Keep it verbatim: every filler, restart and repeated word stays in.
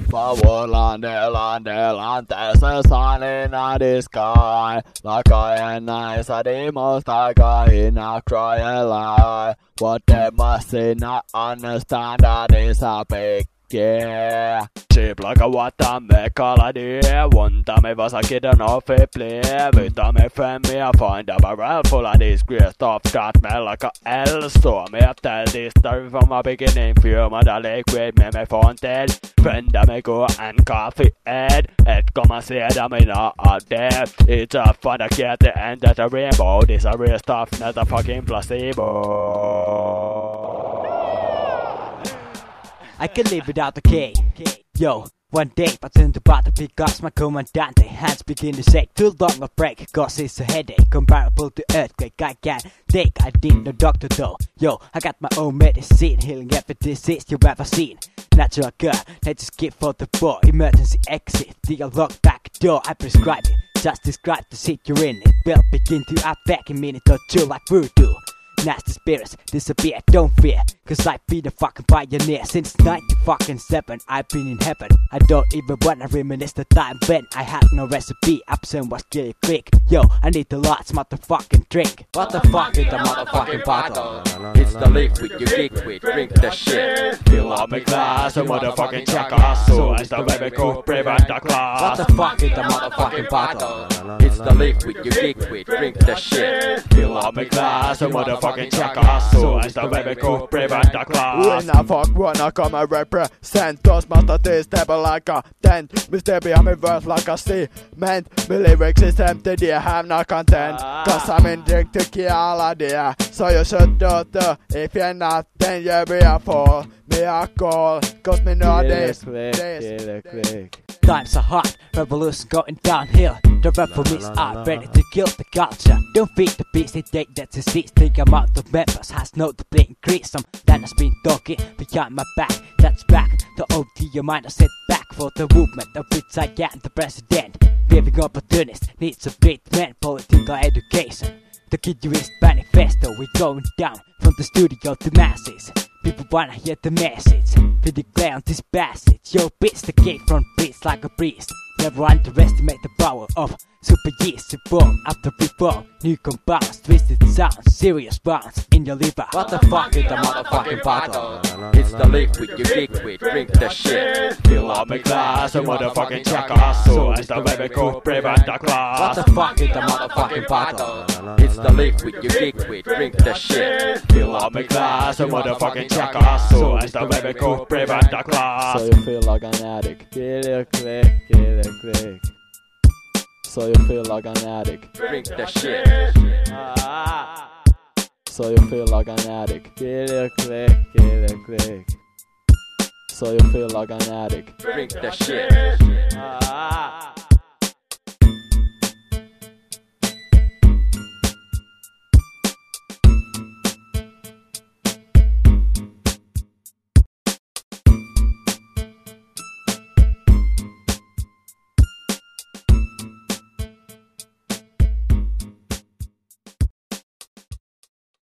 Pavuillaan, dellaan, dellaan, tässä sun in the sky. Like I and nice, I the most I got in a cry a lie. What they must say not understand that is a big yeah. Cheap like a water me kaladi. One time I was a kid and off a play. Every time I friend me I find a barrel full of this great stuff. Got me like a L. So me I tell this story from a beginning. Fear my the lake with me my fountain. Friend of me go and coffee head. It come and say that me not out there. It's a fun to get the end of the rainbow. This a real stuff, not a fucking placebo. I can live without the K. Yo, one day I turn to battle because my commandante hands begin to shake. Too long a break cause it's a headache comparable to earthquake. I can't take, I need no doctor though. Yo, I got my own medicine healing every disease you've ever seen. Natural girl, let's just skip for the ball. Emergency exit, the unlocked back door. I prescribe it, just describe the seat you're in. It will begin to affect a minute or two like voodoo. Nasty spirits disappear, don't fear, cause I've been a fucking pioneer since ninety-seven. I've been in heaven. I don't even wanna reminisce the time when I had no recipe. Absent was really quick. Yo, I need the lots motherfucking drink. What the fuck is the motherfucking bottle? It's the liquid you geek with, drink the shit. Fill up my glass, a motherfucking jackass. So as the way we could prevent the class. What the fuck is the motherfucking bottle? It's the liquid you geek with, drink the shit. Fill up my glass, a motherfucking jackass. So as the way we could prevent the class. When I fuck wanna come and represent those master stable like a tent. Me stay behind me verse like a cement. Me lyrics is empty, they have no content. Cause I'm in drink to kill all idea. So you should do too. If you're not, then you be a fool. Me a call, cause me know this. this. Times are hot, revolution going downhill. The reformists are ready to kill the culture. Don't feed the beast, they take that disease. The amount of members has notably increased. Some that has been talking behind my back. That's back, the O T your mind, I set back for the movement of which I am the president. Giving opportunists needs a big man, political education. The Kidduist manifesto, we going down from the studio to masses. People wanna hear the message. We declare on this passage. Yo, bitch, the gate front beats like a priest. Never underestimate the power of super yeast. Born after reform, new compounds, twisted sounds, serious bounds in your liver. What the fuck is the motherfucking bottle? It's the liquid you geek with, drink the shit. Fill up my glass, a motherfucking jackass. So as the way we could prevent the class. What the fuck is the motherfucking bottle? It's the liquid you geek with, drink the shit. Fill up my glass, a motherfucking jackass. So as the way we could prevent the class. So you feel like an addict. Get it click, get it click. So you feel like an addict. Drink the shit. So you feel like an addict. Get it click, get it click. So you feel like an addict. Drink the shit.